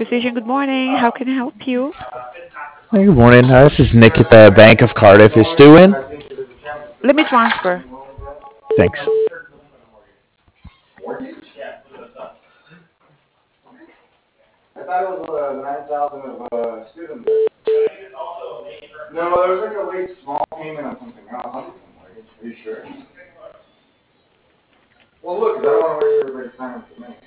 Precision. Good morning. How can I help you? Hey, good morning. This is Nick at the Bank of Cardiff. Is Stu in? Let me transfer. Thanks. I thought it was 9,000 of student debt. No, there was like a late small payment on something else. Are you sure? Well, look, 'cause I don't want to waste everybody's time with me.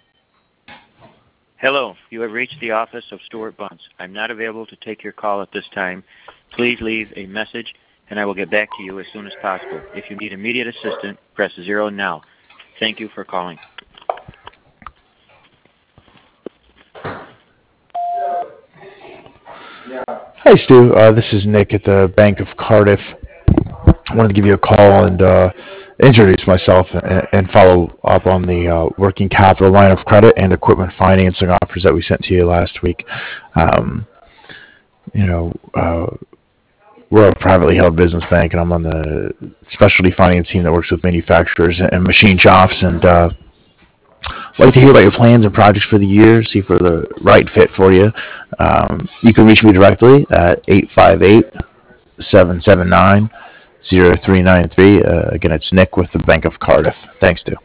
Hello, you have reached the office of Stuart Bunce. I'm not available to take your call at this time. Please leave a message and I will get back to you as soon as possible. If you need immediate assistance, press 0 now. Thank you for calling. Yeah. Hi, Stu. This is Nick at the Bank of Cardiff. I wanted to give you a call and introduce myself and follow up on the working capital line of credit and equipment financing offers that we sent to you last week. Um, you know, we're a privately held business bank, and I'm on the specialty finance team that works with manufacturers and machine shops. And I'd like to hear about your plans and projects for the year, see if we're the right fit for you. You can reach me directly at 858 779 0393. Again, it's Nick with the Bank of Cardiff. Thanks, Stu.